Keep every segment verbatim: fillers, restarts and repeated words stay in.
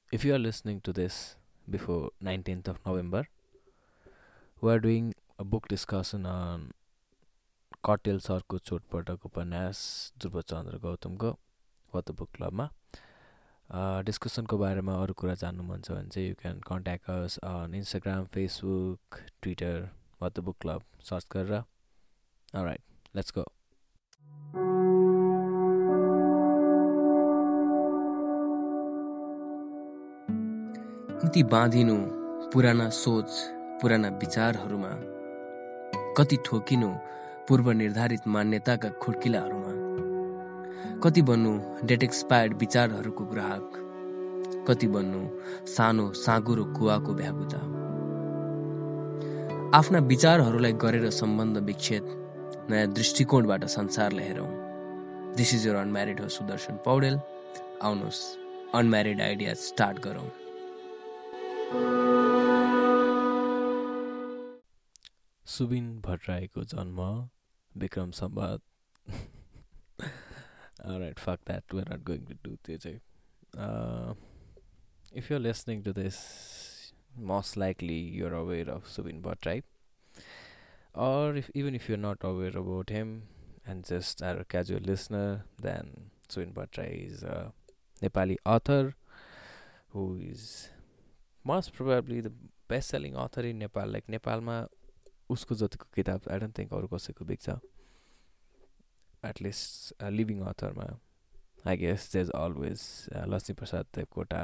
if you are listening to this before nineteenth of November, we are doing a book discussion on कटेल सरको चोटपटक उपन्यास ध्रुवचन्द्र गौतमको what the book क्लबमा डिस्कसनको बारेमा अरू कुरा जान्नु मन छ भने चाहिँ you can contact us on Instagram Facebook Twitter what the book club search गरेर अलराइट लेट्स गो कति बाँधिनु पुराना सोच पुराना विचारहरूमा, कति ठोकिनु पूर्व निर्धारित मान्यताका खुड्किलाहरूमा, कति बन्नु डेट एक्सपायर्ड विचारहरूको ग्राहक, कति बन्नु सानो साँगुरो कुवाको भ्यागुता। आफ्ना विचारहरूलाई गरेर सम्बन्ध विच्छेद, नयाँ दृष्टिकोणबाट संसारलाई हेरौँ। दिस इज योर अनम्यारिड हो सुदर्शन पौडेल। आउनुहोस् अनम्यारिड आइडिया स्टार्ट गरौँ। सुबिन भट्टराईको जन्म Vikram Samvat alright, fuck that, we're not going to do त्यो चाहिँ uh, if you're listening to this, most likely you're aware of Subin Bhattarai, or if even if you're not aware about him and just are a casual listener, then Subin Bhattarai is a Nepali author who is most probably the best-selling author in Nepal. Like नेपालमा उसको जतिको किताब I don't think अरू कसैको बिग्छ, at least living अथरमा। I guess there is always Laxmiprasad Devkota,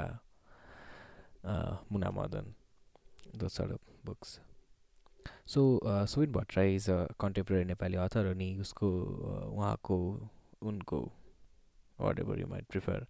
Muna Madan, those sort of books. So Subin Bhattarai is a contemporary Nepali author, अनि उसको उहाँको उनको whatever you might prefer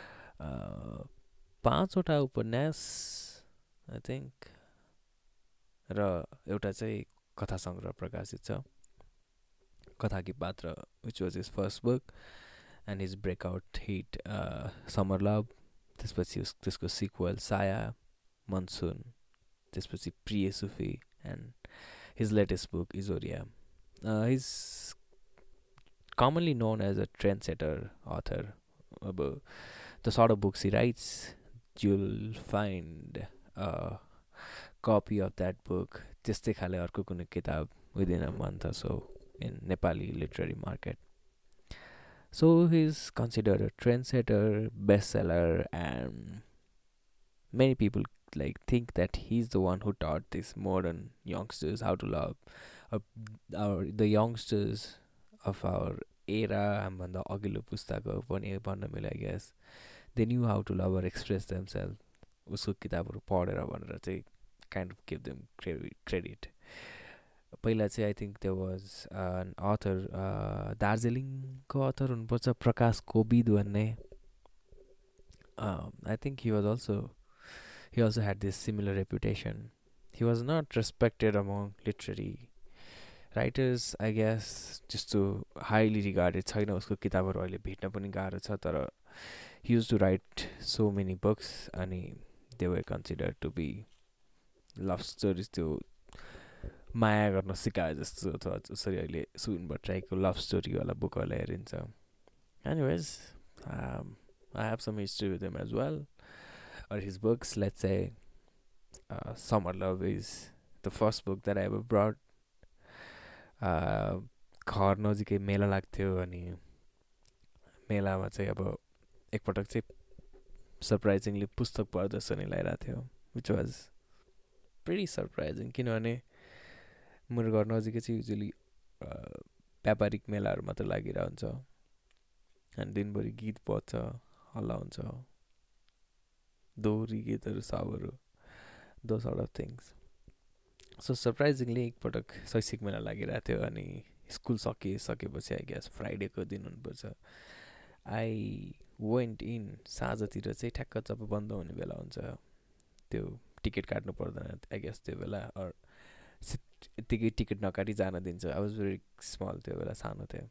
पाँचवटा उपन्यास आई थिङ्क र एउटा चाहिँ कथा सङ्ग्रह प्रकाशित छ, कथा की पात्र, which was his first book and his breakout hit summer love. त्यसपछि उस त्यसको सिक्वल साया, मनसुन, त्यसपछि Priya Sufi and his latest book Izoria. His commonly known as a trend setter author. अब the sort of books he writes, you'll find a copy of that book त्यस्तै खाले अर्को कुनै किताब within a month or so in Nepali literary market. So he's considered a trendsetter, bestseller, and many people like think that he's the one who taught these modern youngsters how to love. Uh, our the youngsters of our era, हामीभन्दा अघिल्लो पुस्ताको पनि भन्न मिल्यो, I guess they knew how to love or express themselves. उसको किताबहरू पढेर भनेर चाहिँ kind of give them credit. पहिला चाहिँ I think there was an author, दार्जिलिङको अथर हुनुपर्छ, प्रकाश कोविद भन्ने। I think he was also he also had this similar reputation. He was not respected among literary writers, I guess त्यस्तो highly regarded छैन। उसको किताबहरू अहिले भेट्न पनि गाह्रो छ, तर he used to write so many books and they were considered to be love stories. त्यो माया गर्न सिकाए जस्तो अथवा जसरी अहिले सुबिन भट्टराईको लभ स्टोरीवाला बुकहरूलाई हेरिन्छ। Anyways, um, I have some history with him as well, or his books. Let's say uh, Summer Love is the first book that I ever brought. uh, घर नजिकै मेला लाग्थ्यो, अनि मेलामा चाहिँ अब एकपटक चाहिँ सरप्राइजिङली पुस्तक प्रदर्शनी लगाइरहेको थियो, विच वाज प्रिटी सरप्राइजिङ, किनभने मेरो घर नजिकै चाहिँ युजली व्यापारिक मेलाहरू मात्र लागिरहेको हुन्छ, अनि दिनभरि गीत बज्छ, हल्ला हुन्छ, दोहोरी गीतहरू सबहरू, those sort of things. So surprisingly एकपटक शैक्षिक मेला लागिरहेको थियो, अनि स्कुल सकिसकेपछि आई गेस फ्राइडेको दिन हुनुपर्छ, आई वेन्ट इन। साँझतिर चाहिँ ठ्याक्क जब बन्द हुने बेला हुन्छ, त्यो टिकट काट्नु पर्दैन आई गेस त्यो बेला, अर यत्तिकै टिकट नकाटी जान दिन्छ। आई वाज भेरी स्मल त्यो बेला, सानो थियो,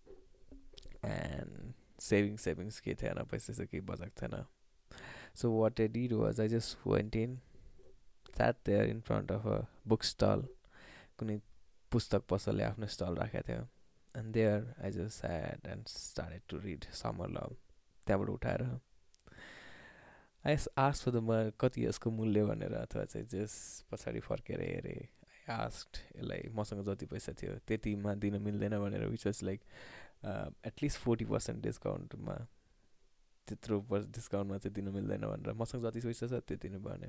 एन्ड सेभिङ सेभिङ्स केही थिएन, पैसा चाहिँ केही बजाएको थिएन। So what I did was I just went in, sat there in front of a bookstall. कुनै पुस्तक पसलले आफ्नो स्टल राखेको थियो, and there I just sat and started to read Summer Love. त्यहाँबाट उठाएर आई आस्क फर द म कति यसको मूल्य भनेर अथवा चाहिँ जस पछाडि फर्केर हेरेँ आई आस्क्ड यसलाई मसँग जति पैसा थियो त्यतिमा दिन मिल्दैन भनेर which was like at least forty percent डिस्काउन्टमा त्यत्रो डिस्काउन्टमा चाहिँ दिन मिल्दैन भनेर मसँग जति पैसा छ त्यति नै भन्यो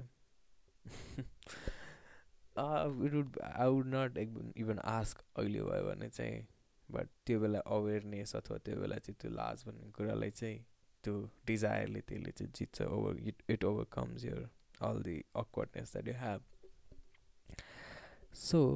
it would I would not even ask अहिले भयो भने चाहिँ बट त्यो बेला अवेरनेस अथवा त्यो बेला चाहिँ त्यो लाज भन्ने कुरालाई चाहिँ त्यो डिजायरले त्यसले चाहिँ जित्छ over it it overcomes your all the awkwardness that you have so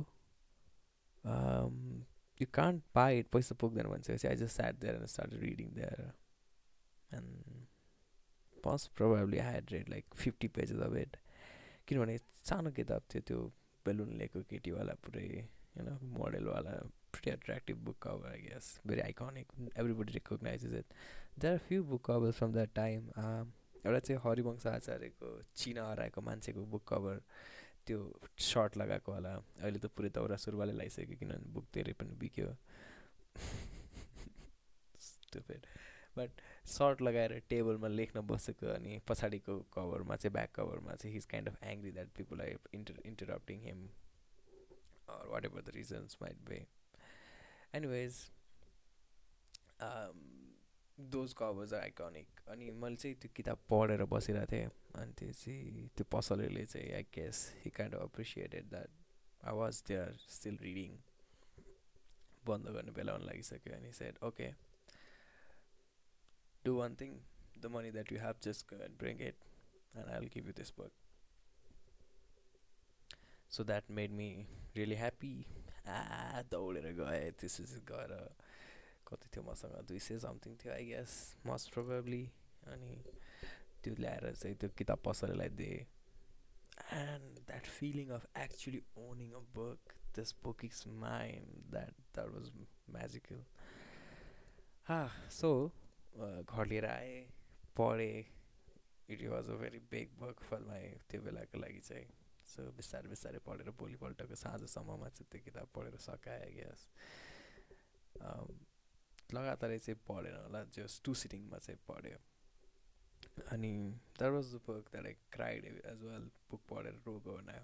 you can't buy it पैसा पुग्दैन भनिसकेपछि I just sat there and start reading there and most probably I had read like fifty pages of it किनभने सानो किताब थियो त्यो balloon लिएको केटीवाला पुरै you know मोडलवाला pretty attractive book cover I guess very iconic everybody recognizes it there are few book covers from that time um, एउटा चाहिँ हरिवंश आचार्यको चिना हराएको मान्छेको बुक कभर त्यो सर्ट लगाएको होला अहिले त पुरै दौरा सुरुवालै लगाइसक्यो किनभने बुक धेरै पनि बिक्यो स्टुपिड बट सर्ट लगाएर टेबलमा लेख्न बसेको अनि पछाडिको कभरमा चाहिँ ब्याक कभरमा चाहिँ his kind of angry that people are inter interrupting him or whatever the reasons might be anyways um, those covers are iconic अनि मैले चाहिँ त्यो किताब पढेर बसिरहेको थिएँ अनि त्यो चाहिँ त्यो पसलेले चाहिँ I guess he kind of appreciated that I was there still reading बन्द गर्ने बेला हुन लागिसक्यो अनि said okay do one thing the money that you have just go and bring it and I'll give you this book so that made me really happy ah दौडेर गएँ त्यसपछि गएर कति थियो मसँग दुई सय समथिङ थियो आई गेस मोस्ट प्रोबेबली अनि त्यो ल्याएर चाहिँ त्यो किताब पसलेलाई दिएँ and that feeling of actually owning a book this book is mine that that was magical ah so घर लिएर आएँ पढेँ it was a very big book for my त्यो बेलाको लागि चाहिँ सो बिस्तारै बिस्तारै पढेर भोलिपल्टको साँझसम्ममा चाहिँ त्यो किताब पढेर सकाएँ आई गेस लगातारै चाहिँ पढेन होला जस्ट टु सिटिङमा चाहिँ पढ्यो अनि that was the book that I cried as well book पढेर रोग बनायो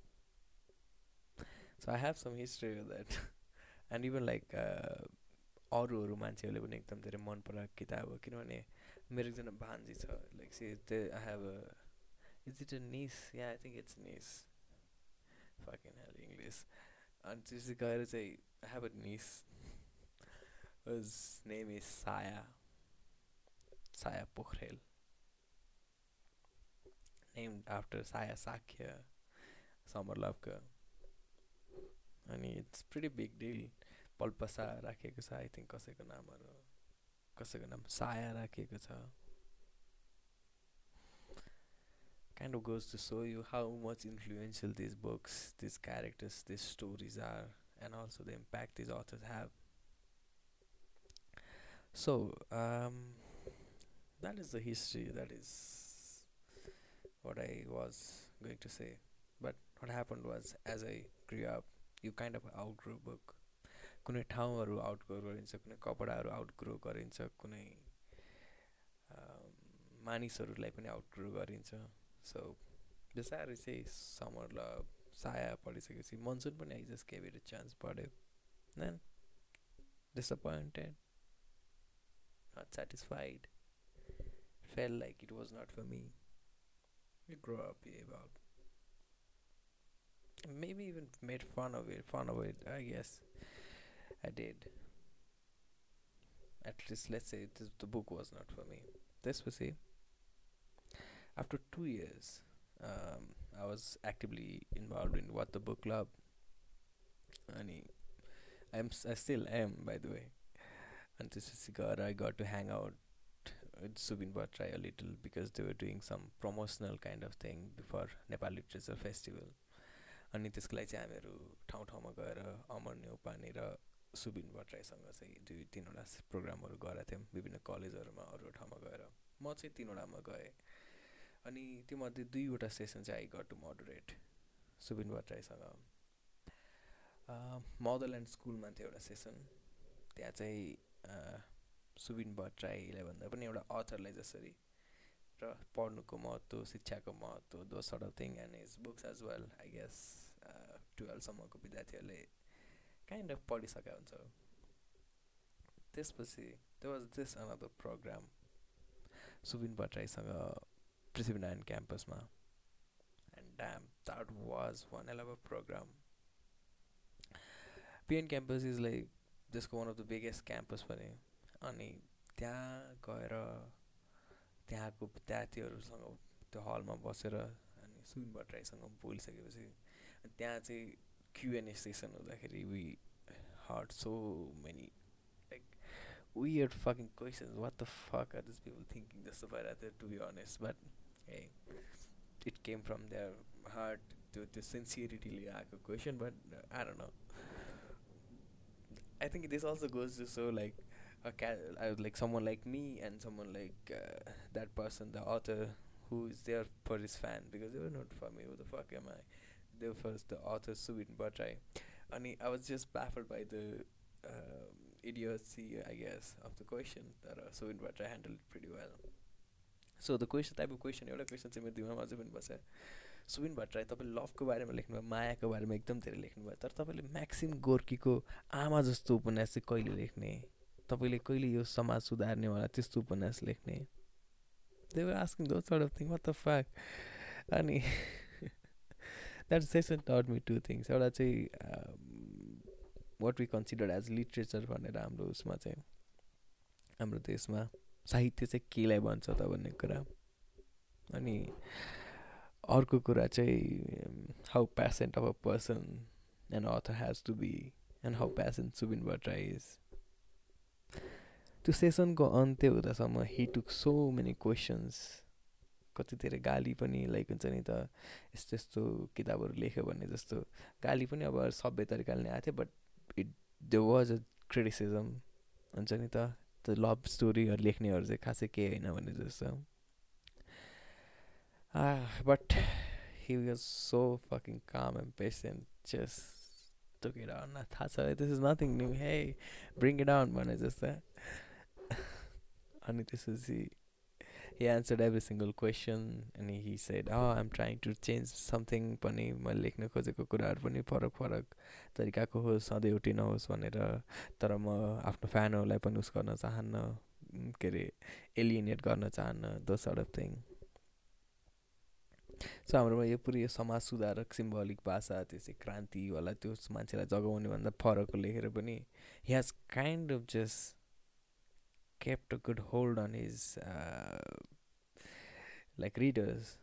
so I have some history with that and even like अरू अरू मान्छेहरूले पनि एकदम धेरै मन पराएको किताब हो किनभने मेरो एकजना भान्जी छ like see I have a is it a niece yeah I think it's niece fucking hell English अनि त्यसै गएर चाहिँ I have a niece his name is Saaya Saaya Pokharel named after साया साक्य समर लभको अनि it's pretty big deal Palpasa राखिएको छ I think कसैको नामहरू कसैको नाम साया राखिएको छ kind of goes to show you how much influential these books, these characters, these stories are, and also the impact these authors have. So um, that is the history, that is what I was going to say. But what happened was, as I grew up, you kind of outgrew book. कुनै ठाउँहरू outgrow गरिन्छ, कुनै कपडाहरू outgrow गरिन्छ, कुनै मानिसहरूलाई पनि outgrow गरिन्छ. सो बिस्तारै चाहिँ समर लभ साया पढिसकेपछि मनसुन पनि I just gave it a chance पढ्यो then disappointed not satisfied felt like it was not for me you grow up gave up maybe even made fun of it fun of it I guess I did at least let's say this, the book was not for me. This was it. After two years um, I was actively involved in What the Book Club and I'm, I still am by the way and this is God I got to hang out with Subin Bhattrai a little because they were doing some promotional kind of thing before Nepal Literature Festival अनि त्यसको लागि चाहिँ हामीहरू ठाउँ ठाउँमा गएर अमर न्यौपाने र सुबिन भट्टराईसँग चाहिँ दुई तिनवटा प्रोग्रामहरू गरेका थियौँ विभिन्न कलेजहरूमा अरू ठाउँमा गएर म चाहिँ तिनवटामा गएँ अनि त्योमध्ये दुईवटा सेसन चाहिँ I got to moderate Subin भट्टराईसँग मदरल्यान्ड स्कुलमा थियो एउटा सेसन त्यहाँ चाहिँ सुबिन भट्टराईलाई भन्दा पनि एउटा अथरलाई जसरी र पढ्नुको महत्त्व शिक्षाको महत्त्व those sort of thing and his books as well I guess टुवेल्भसम्मको विद्यार्थीहरूले काइन्ड अफ पढिसकेका हुन्छ. त्यसपछि there was this another program Subin भट्टराईसँग पृथ्वीनारायण क्याम्पसमा and damn that was one hell of a program. P N campus is like त्यसको one of the biggest campus पनि. अनि त्यहाँ गएर त्यहाँको विद्यार्थीहरूसँग त्यो हलमा बसेर अनि सुबिन भट्टराईसँग बोलिसकेपछि त्यहाँ चाहिँ क्युएनए सेसन हुँदाखेरि we heard so many like weird fucking questions. What the fuck are these people thinking? जस्तो भइरहेको थियो to be honest. But hey, it came from their heart, त्यो त्यो सिन्सियरिटीले आएको question. But I don't know. I think this also goes to show like a cat, uh, like someone like me and someone like uh, that person, the author, who is there for his fan, because they were not for me. Who the fuck am I? They were first the author Subin Bhattarai. And I was just baffled by the um, idiocy, I guess, of the question that uh, Subin Bhattarai handled it pretty well. So the question, type of question, एउटा question चाहिँ मेरो दिमागमा अझै पनि बस्छ. सुबिन भट्टराई तपाईँ लभको बारेमा लेख्नुभयो, मायाको बारेमा एकदम धेरै लेख्नुभयो, तर तपाईँले म्याक्सिम गोर्कीको आमा जस्तो उपन्यास चाहिँ कहिले लेख्ने, तपाईँले कहिले यो समाज सुधार्नेवाला त्यस्तो उपन्यास लेख्ने. They were asking those sort of things. What the fuck? अनि that session taught me two things. एउटा चाहिँ what we considered as literature भनेर हाम्रो उसमा चाहिँ हाम्रो देशमा साहित्य चाहिँ केलाई भन्छ त भन्ने कुरा. अनि अर्को कुरा चाहिँ how passionate of a person an author has to be and how passionate Subin Bhattarai is. त्यो सेसनको अन्त्य हुँदासम्म he took so many questions. कति धेरै गाली पनि, लाइक हुन्छ नि त यस्तो यस्तो किताबहरू लेख्यो भन्ने जस्तो गाली पनि अब सभ्य तरिकाले नै आएको थियो. But it there was a criticism हुन्छ नि त, त्यो लभ स्टोरीहरू लेख्नेहरू चाहिँ खासै केही होइन भन्ने जस्तो. But he was so fucking calm and patient, just took it on. थाहा छ this is nothing new, hey bring it on भने जस्तो. अनि त्यसपछि he answered every single question and he said, oh I'm trying to change something पनि, मैले लेख्न खोजेको कुराहरू पनि फरक फरक तरिकाको होस्, सधैँ एउटै नहोस् भनेर. तर म आफ्नो फ्यानहरूलाई पनि उस गर्न चाहन्न, के अरे एलिएनेट गर्न चाहन्न, दो सर्ट अफ थिङ. सो हाम्रोमा यो पुरै यो समाज सुधारक सिम्बोलिक भाषा, त्यो चाहिँ क्रान्तिवाला त्यो मान्छेलाई जगाउने भन्दा फरक लेखेर पनि he has kind of just kept a good hold on his uh, like readers.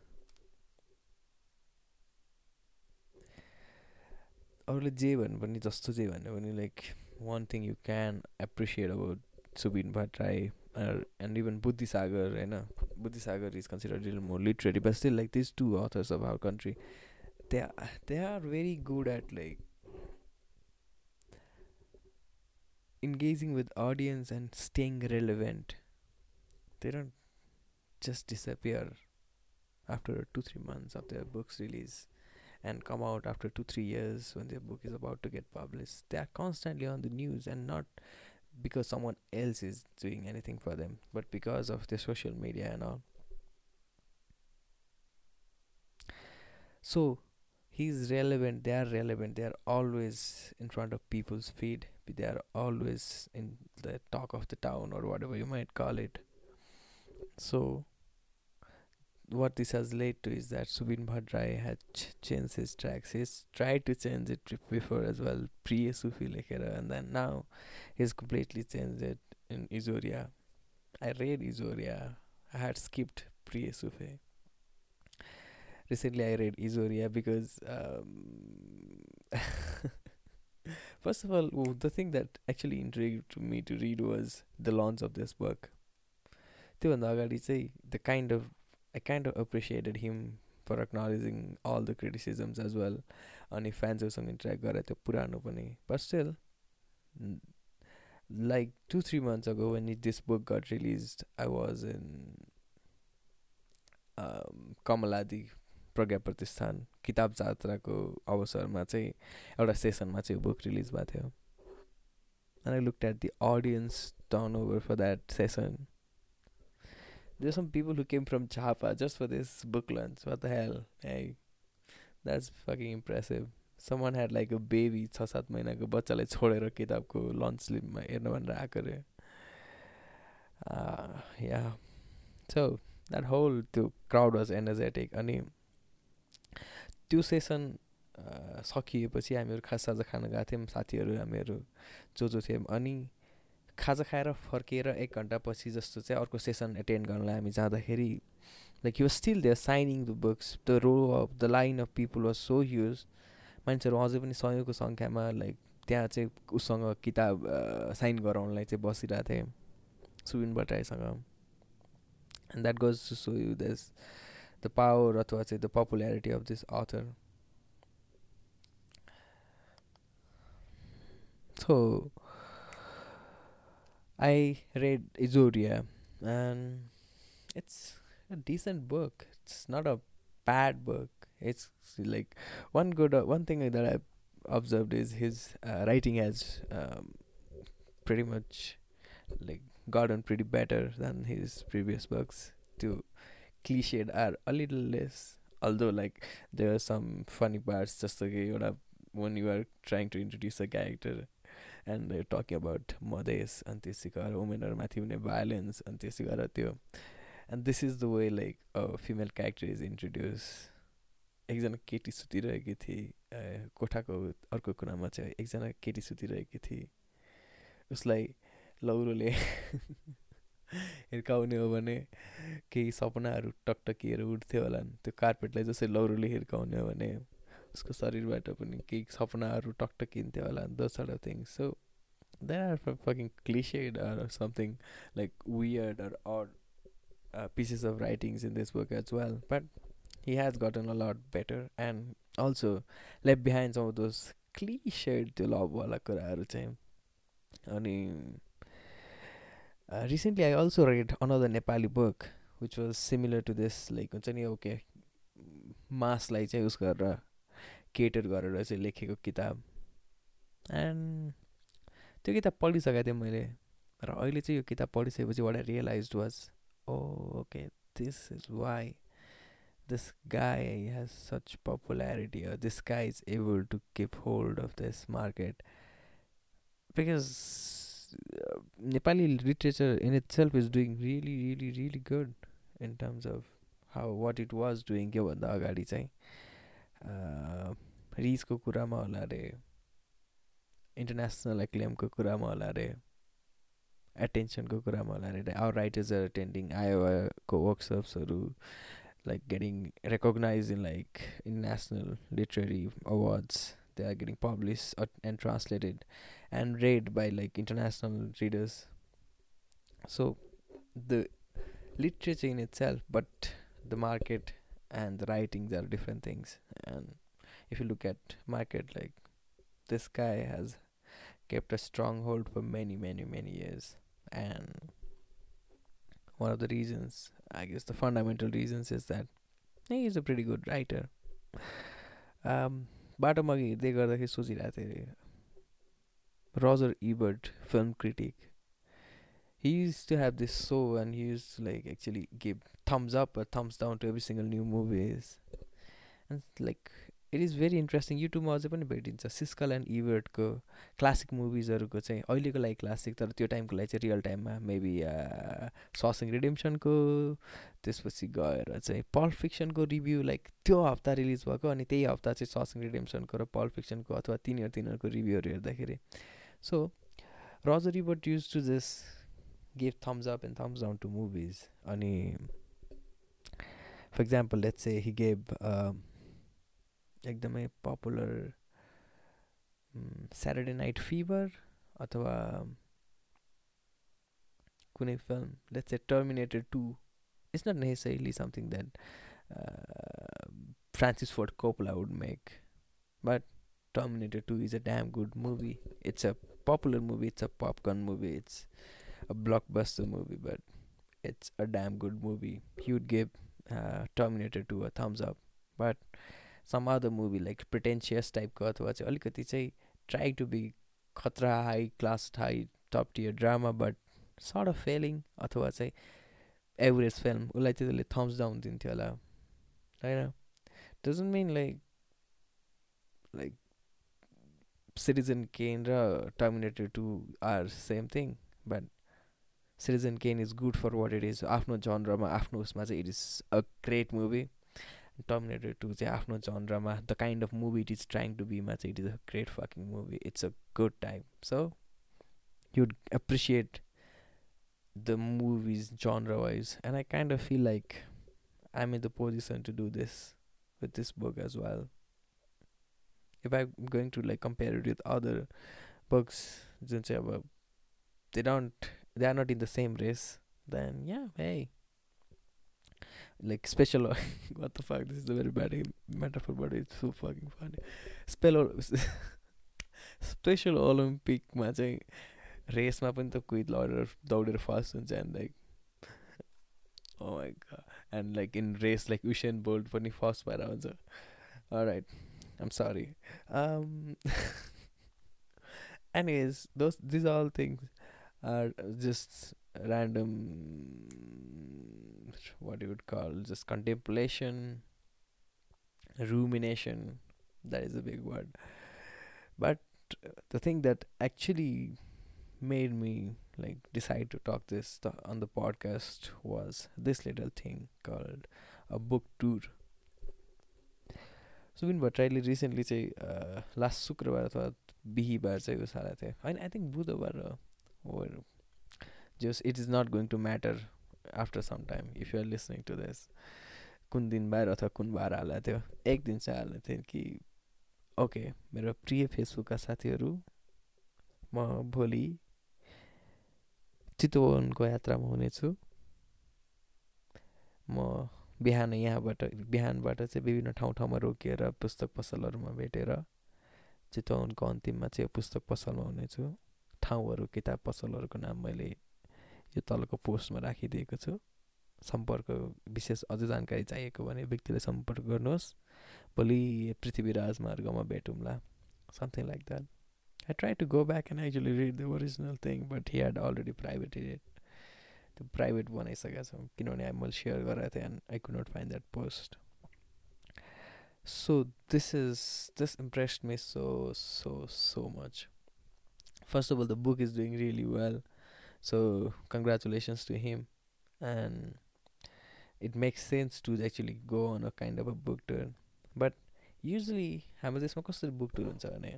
अरूले जे भन्नु पनि जस्तो जे भन्नु पनि like one thing you can appreciate about Subin Bhattarai uh, and even Buddhisagar, होइन, Buddhisagar is considered a little more literary, but still like these two authors of our country, they are, they are very good at like engaging with audience and staying relevant. They don't just disappear after two three months of their books release and come out after two three years when their book is about to get published. They are constantly on the news, and not because someone else is doing anything for them, but because of the social media and all. So he's relevant, they are relevant, they are always in front of people's feed, they are always in the talk of the town or whatever you might call it. So what this has led to is that Subin Bhattarai had ch- changed his tracks. He's tried to change it before as well, Priya Sufi Lekhera, and then now he's completely changed it in Izoria. I read Izoria. I had skipped Priya Sufi. Recently I read Izoria because um, first of all, the thing that actually intrigued me to read was the launch of this book. The kind of I kind of appreciated him for acknowledging all the criticisms as well. And if fans also interact with the Purano pani. But still, like two, three months ago when it, this book got released, I was in um, Kamaladi Pragya Pratishthan Kitab Jatrako अवसरमा चाहिँ एउटा सेसनमा चाहिँ book release भएको थियो. And I looked at the audience turnover for that session. There's some people who came from Japa just for this book lunch. What the hell? Hey, that's fucking impressive. Someone had like a baby छ सात महिनाको बच्चालाई छोडेर किताबको lunch लिपमा हेर्न भनेर आएको रे. या सो द्याट होल त्यो क्राउड वाज एनर्जेटिक. अनि त्यो सेसन सकिएपछि हामीहरू खास साझा खान गएको थियौँ साथीहरू हामीहरू जो जो थियौँ. अनि खाजा खाएर फर्किएर एक घन्टा पछि जस्तो चाहिँ अर्को सेसन एटेन्ड गर्नलाई हामी जाँदाखेरि like he was still there signing the books. The row of the line of people was so huge. मान्छेहरू अझै पनि सयौँको सङ्ख्यामा लाइक त्यहाँ चाहिँ उसँग किताब साइन गराउनलाई चाहिँ बसिरहेको थिएँ सुबिन भट्टराईसँग. And that goes to so you this the power अथवा चाहिँ the popularity of this author. So I read Izoria, and it's a decent book. It's not a bad book. It's like one good uh, one thing that I've observed is his uh, writing has um, pretty much like gotten pretty better than his previous books. To cliched are a little less, although like there are some funny parts just like you know when you are trying to introduce a character and they're talking about mothers and त्यसै गरेर वुमेनहरूमाथि हुने violence अनि त्यसै गरेर त्यो. And this is the way like a female character is introduce. एकजना केटी सुतिरहेकी थिए कोठाको अर्को कुनामा चाहिँ एकजना केटी सुतिरहेकी थिए. उसलाई लौरोले हिर्काउने हो भने केही सपनाहरू टकटकिएर उठ्थ्यो होला. त्यो कार्पेटलाई जसरी लौरोले हिर्काउने हो भने उसको शरीरबाट पनि केही सपनाहरू टकटकिन्थ्यो होला. Those sort of things. So there are fucking cliched or something like weird or odd uh, pieces of writings in this book as well, but he has gotten a lot better and also left behind some of those cliched त्यो लभवाला कुराहरू चाहिँ. अनि recently I also read another Nepali book which was similar to this, like हुन्छ नि okay मासलाई चाहिँ उस गरेर cater गरेर चाहिँ लेखेको किताब. एन्ड त्यो किताब पढिसकेको थिएँ मैले. र अहिले चाहिँ यो किताब पढिसकेपछि what I realised was oh okay this is why this guy has such popularity or this guy is able to keep hold of this market because uh, Nepali literature in itself is doing really really really good in terms of how what it was doing के भन्दा अगाडि चाहिँ रिजको कुरामा होला रे, international एक्लेमको कुरामा होला रे, एटेन्सनको कुरामा होला रे. आवर राइटर्स आर अटेन्डिङ आयोवाको वर्कसप्सहरू like getting recognized in like international literary awards. They are getting published uh, and translated and read by like international readers. So the literature in itself, but the market and the writings are different things. And if you look at market, like this guy has kept a stronghold for many many many years. And one of the reasons, I guess the fundamental reasons, is that he is a pretty good writer. um, बाटोमा हिँड्दै गर्दाखेरि सोचिरहेको थिएँ, Roger Ebert, film critic, he used to have this show and he used to like actually give thumbs up or thumbs down to every single new movies. And like it is very interesting. युट्युबमा अझै पनि भेटिन्छ सिस्कल and इबर्टको classic मुभिजहरूको चाहिँ, अहिलेको लागि classic तर त्यो टाइमको लागि चाहिँ रियल टाइममा मेबी ससिङ रिडेम्सनको, त्यसपछि गएर चाहिँ पल्प फिक्सनको रिभ्यू लाइक त्यो हप्ता रिलिज भएको, अनि त्यही हप्ता चाहिँ ससिङ रिडेम्सनको र पल्प फिक्सनको अथवा तिनीहरू तिनीहरूको रिभ्यूहरू हेर्दाखेरि. So Roger Ebert use to just give thumbs up and thumbs down to movies. अनि for example let's say he gave एकदमै पपुलर स्याटरडे नाइट फिभर अथवा कुनै film, let's say Terminator two. It's not necessarily something that Francis Ford Coppola would make, but Terminator two is a damn good movie. It's a popular movie, it's a popcorn movie, it's a blockbuster movie, but it's a damn good movie. He would give Terminator two a thumbs up. But some other movie like pretentious type को अथवा चाहिँ अलिकति चाहिँ try to be खतरा high class high top tier drama but sort of failing, अथवा चाहिँ average film उसलाई चाहिँ त्यसले थम्स डाउन दिन्थ्यो होला होइन doesn't mean like like Citizen Kane र Terminator two are same thing but Citizen Kane is good for what it is आफ्नो जनरमा आफ्नो उसमा चाहिँ it is a great movie Terminator two चाहिँ आफ्नो जनरमा the kind of movie it is trying to बीमा चाहिँ it is a great fucking movie it's a good time so you'd appreciate the movies genre wise and I kind of feel like I'm in the position to do this with this book as well if I'm going to like compare it with other books जुन चाहिँ अब they don't they are not in the same race then yeah hey like special what the fuck this is a very bad metaphor but it's so fucking funny spell special Olympic मा चाहिँ रेसमा पनि त कोही लडेर दौडेर first हुन्छ and like oh my God and like in race like Usain Bolt पनि first भएर हुन्छ alright I'm sorry anyways those these all things are just random what you would call just contemplation rumination that is a big word but the thing that actually made me like decide to talk this th- on the podcast was this little thing called a book tour. Subin भट्टराईले recently चाहिँ last शुक्रबार अथवा बिहिबार चाहिँ उस हालेको थियो होइन आई थिङ्क बुधबार हो just it is not going to matter after some time if you're listening to this कुन दिन बार अथवा कुन बार हालेको थियो एक दिन चाहिँ हालेको थियो कि ओके मेरो प्रिय फेसबुकका साथीहरू म भोलि चितवनको यात्रामा हुनेछु म बिहान यहाँबाट बिहानबाट चाहिँ विभिन्न ठाउँ ठाउँमा रोकिएर पुस्तक पसलहरूमा भेटेर चितवनको अन्तिममा चाहिँ पुस्तक पसलमा हुनेछु ठाउँहरू किताब पसलहरूको नाम मैले यो तलको पोस्टमा राखिदिएको छु सम्पर्क विशेष अझ जानकारी चाहिएको भने व्यक्तिले सम्पर्क गर्नुहोस् भोलि पृथ्वी राजमार्गमा भेटौँला something like that I tried to go back and actually read the original thing, but he had already privated it. The private one I saw, किनभने मैले सेयर गरेको थिएँ and I could not find that post. So this is this impressed me so so so much. First of all, the book is doing really well, so congratulations to him, and it makes sense to actually go on a kind of a book tour. But usually, हाम्रो देशमा कसरी book tour हुन्छ भने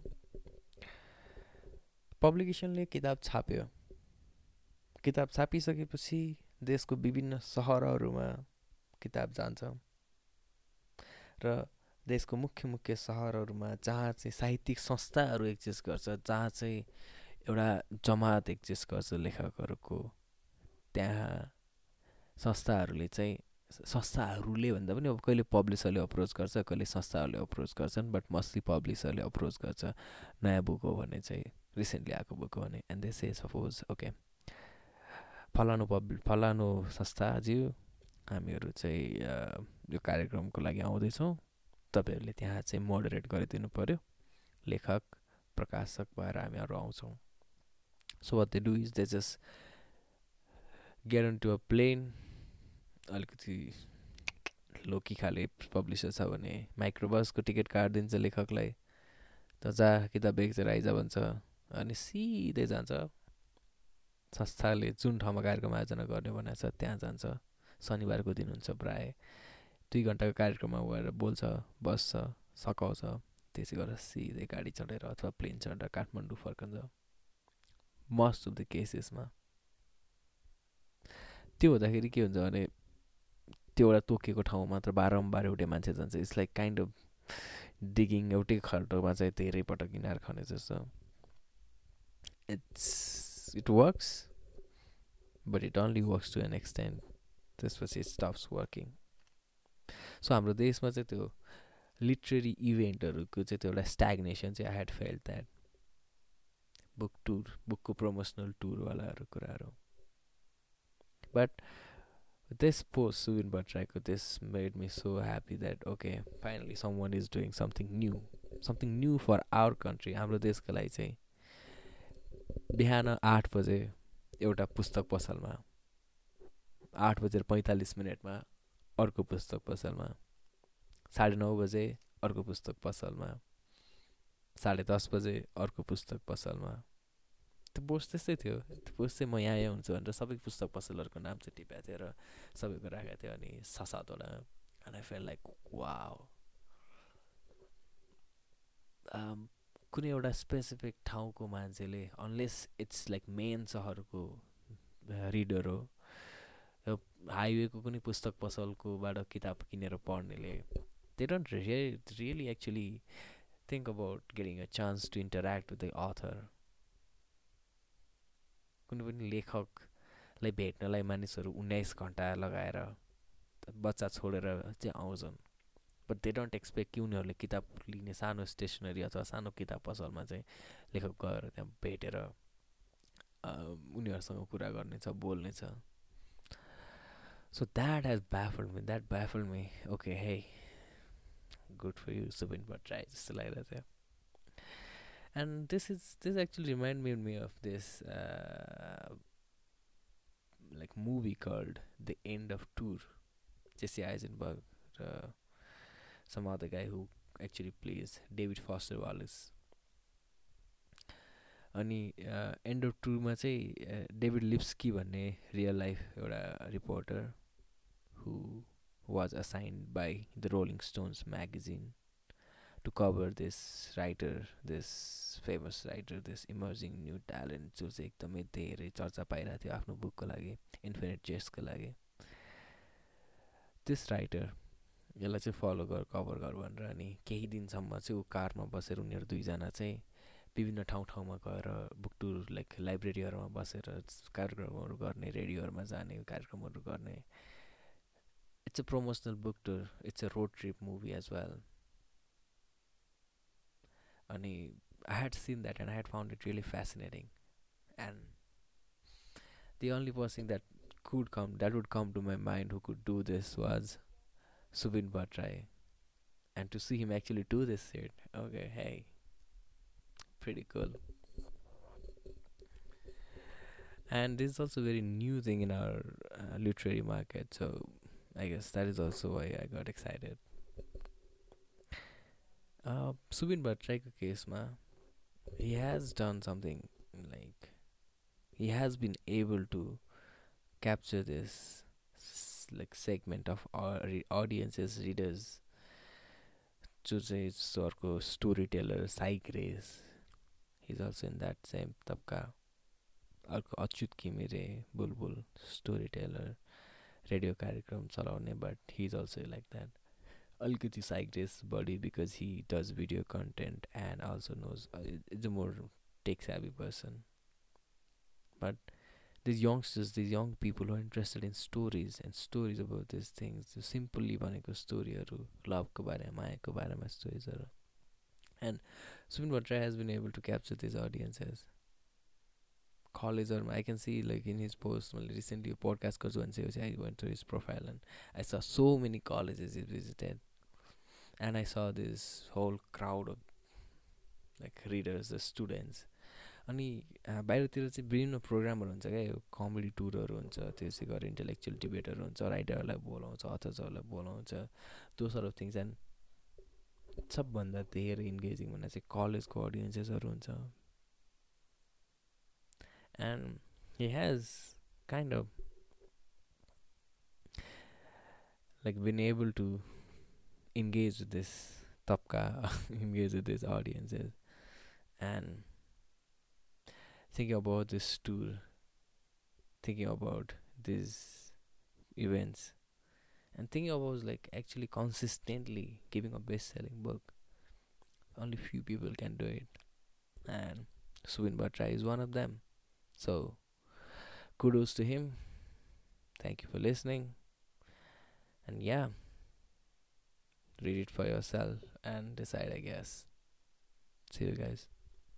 पब्लिकेसनले किताब छाप्यो किताब छापिसकेपछि देशको विभिन्न सहरहरूमा किताब जान्छ र देशको मुख्य मुख्य सहरहरूमा जहाँ चाहिँ साहित्यिक संस्थाहरू एक्जिस्ट गर्छ जहाँ चाहिँ एउटा जमात एक्जिस्ट गर्छ लेखकहरूको त्यहाँ संस्थाहरूले चाहिँ संस्थाहरूले भन्दा पनि अब कहिले पब्लिसरले अप्रोच गर्छ कहिले संस्थाहरूले अप्रोच गर्छन् बट मोस्टली पब्लिसरले अप्रोच गर्छ नयाँ बुक हो भने चाहिँ रिसेन्टली आएको बुक हो भने and they say suppose okay फलानु पब्लिक फलानु संस्थाज्यू हामीहरू चाहिँ यो कार्यक्रमको लागि आउँदैछौँ तपाईँहरूले त्यहाँ चाहिँ मोडरेट गरिदिनु पऱ्यो लेखक प्रकाशक भएर हामीहरू आउँछौँ so what they do is they just get on to a plane अलिकति लोकी खाले पब्लिसर छ भने माइक्रोबसको टिकट काटिदिन्छ लेखकलाई त जा किताब बेचेर आइज भन्छ अनि सिधै जान्छ संस्थाले जुन ठाउँमा कार्यक्रम आयोजना गर्ने भनेको छ त्यहाँ जान्छ शनिबारको दिन हुन्छ प्रायः दुई घन्टाको कार्यक्रममा गएर बोल्छ बस्छ सकाउँछ त्यसै गरेर सिधै गाडी चढेर अथवा प्लेन चढेर काठमाडौँ फर्कन्छ मोस्ट अफ द केसेसमा त्यो हुँदाखेरि के हुन्छ भने त्यो एउटा तोकिएको ठाउँ मात्र बारम्बार एउटै मान्छे जान्छ it's like kind of digging एउटै खाल्टोमा चाहिँ धेरै पटक किनार खने जस्तो it's it works but it only works to an extent त्यसपछि इट स्टप्स वर्किङ सो हाम्रो देशमा चाहिँ त्यो लिटरेरी इभेन्टहरूको चाहिँ त्यो एउटा स्ट्याग्नेसन चाहिँ I had felt that book tour बुकको प्रमोसनल टुरवालाहरू कुराहरू but this post Subin Bhattaraiko this made me so happy that okay finally someone is doing something new something new for our country हाम्रो देशको लागि चाहिँ बिहान आठ बजे एउटा पुस्तक पसलमा आठ बजेर पैँतालिस मिनटमा अर्को पुस्तक पसलमा, साढे नौ बजे अर्को पुस्तक पसलमा, साढे दस बजे अर्को पुस्तक पसलमा। त्यो पोस्ट त्यस्तै थियो। त्यो पोस्ट चाहिँ म यहाँ यहाँ हुन्छु भनेर सबै पुस्तक पसलहरूको नाम चाहिँ टिपेको थियो र सबैको राखेको थियो अनि छ सातवटा। And I felt like wow. कुनै एउटा स्पेसिफिक ठाउँको मान्छेले अनलेस इट्स लाइक मेन सहरको रिडर हो, हाइवेको कुनै पुस्तक पसलकोबाट किताब किनेर पढ्नेले they don't really actually think about getting a chance to interact with the author. कुनै पनि लेखकलाई भेट्नलाई मानिसहरू उन्नाइस घन्टा लगाएर बच्चा छोडेर चाहिँ आउँछन्, बट दे डोन्ट एक्सपेक्ट कि उनीहरूले किताब लिने सानो स्टेसनरी अथवा सानो किताब पसलमा चाहिँ लेखक गएर त्यहाँ भेटेर उनीहरूसँग कुरा गर्नेछ, बोल्नेछ। So that has baffled me, that baffled me. Okay hey, good for you Subin Bhattarai जस्तो लागिरहेको थियो। And this is this actually remind made me of this like movie called the end of tour, Jesse Eisenberg र some other guy who actually plays David Foster Wallace. अनि end of टुरमा चाहिँ David Lipsky भन्ने real life एउटा reporter who was assigned by the Rolling Stones magazine to cover this writer, this famous writer, this emerging new talent जो चाहिँ एकदमै धेरै चर्चा पाइरहेको थियो आफ्नो बुकको लागि, इन्फिनिट जेस्टको लागि। दिस राइटर यसलाई चाहिँ फलो गर, कभर गर भनेर अनि केही दिनसम्म चाहिँ ऊ कारमा बसेर उनीहरू दुईजना चाहिँ विभिन्न ठाउँ ठाउँमा गएर बुक टुर लाइक लाइब्रेरीहरूमा बसेर कार्यक्रमहरू गर्ने, रेडियोहरूमा जाने, कार्यक्रमहरू गर्ने। It's a promotional book tour, it's a road trip movie as well. अनि I had seen that and I had found it really fascinating. And the only person that could come that would come to my mind who could do this was Subin Bhattrai, and to see him actually do this shit, okay, hey, pretty cool. And this is also a very new thing in our uh, literary market, so I guess that is also why I got excited. uh, Subin Bhattrai ko case ma, he has done something like he has been able to capture this like segment of our audiences, readers, जो चाहिँ जस्तो अर्को story teller Sai Grace, he is also in that same तबका। अर्को Achyut Ghimire, Bulbul story teller, radio कार्यक्रम चलाउने, but he is also like that. अलिकति Sai Grace बढी because he does video content and also knows is a more tech savvy person. But these youngsters, these young people who are interested in stories and stories about these things, जो simply भनेको स्टोरीहरू, लभको बारेमा, मायाको बारेमा स्टोरिजहरू। And Subin Bhattarai has been able to capture these audiences. कलेजहरूमा I can see like in his post, मैले रिसेन्टली यो पोडकास्ट गर्छु भनिसकेपछि I went to his profile and I saw so many colleges is visited and I saw this whole crowd of like readers, the students. अनि बाहिरतिर चाहिँ विभिन्न प्रोग्रामहरू हुन्छ क्या, यो कमेडी टुरहरू हुन्छ, त्यसै गरी इन्टेलेक्चुअल डिबेटहरू हुन्छ, राइटरहरूलाई बोलाउँछ, अथर्सहरूलाई बोलाउँछ, दो सर अफ थिङ्स। एन्ड सबभन्दा धेरै इन्गेजिङ भन्ने चाहिँ कलेजको अडियन्सेसहरू हुन्छ। And he has kind of like been able to engage with this तबका, engage with this audiences. And thinking about this tour, thinking about these events, and thinking about like actually consistently giving a best-selling book. Only few people can do it, and Subin Bhattrai is one of them. So, kudos to him. Thank you for listening, and yeah, read it for yourself and decide, I guess. See you guys.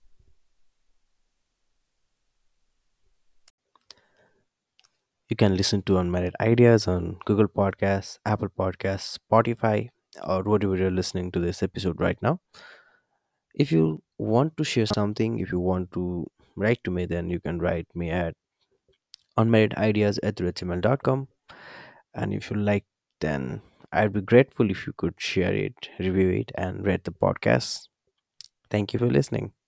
You can listen to Unmarried Ideas on Google Podcasts, Apple Podcasts, Spotify, or whatever you're listening to this episode right now. If you want to share something, if you want to write to me, then you can write me at unmarriedideas at gmail dot com. And if you like, then I'd be grateful if you could share it, review it, and rate the podcast. Thank you for listening.